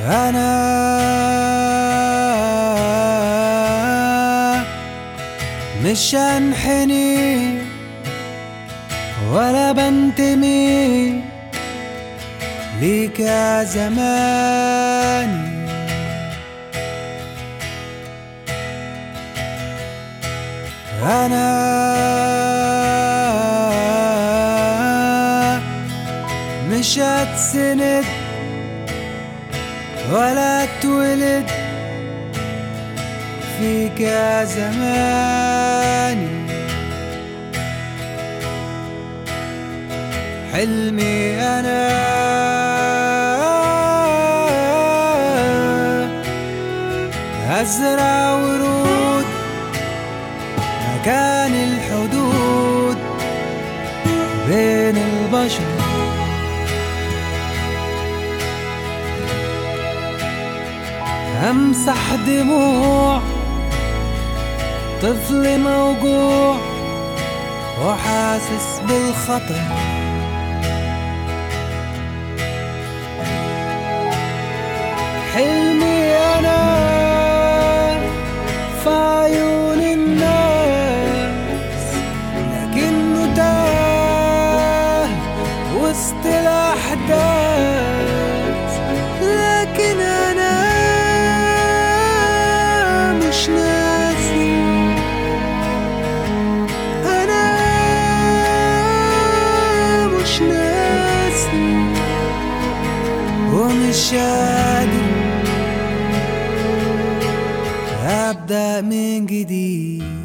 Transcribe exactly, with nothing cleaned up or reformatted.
أنا مش هنحني ولا بنتمي ليك يا زماني. أنا مش هتسند ولا اتولد فيك يا زماني. حلمي أنا أزرع ورود مكان الحدود بين البشر، أمسح دموع طفل موجوع وحاسس بالخطر. حلمي أنا في عيون الناس لكنه تاه وسط الأحداث، لكن أنا مش ناسي. أنا مش ناسي ومش قادر أبدأ من جديد.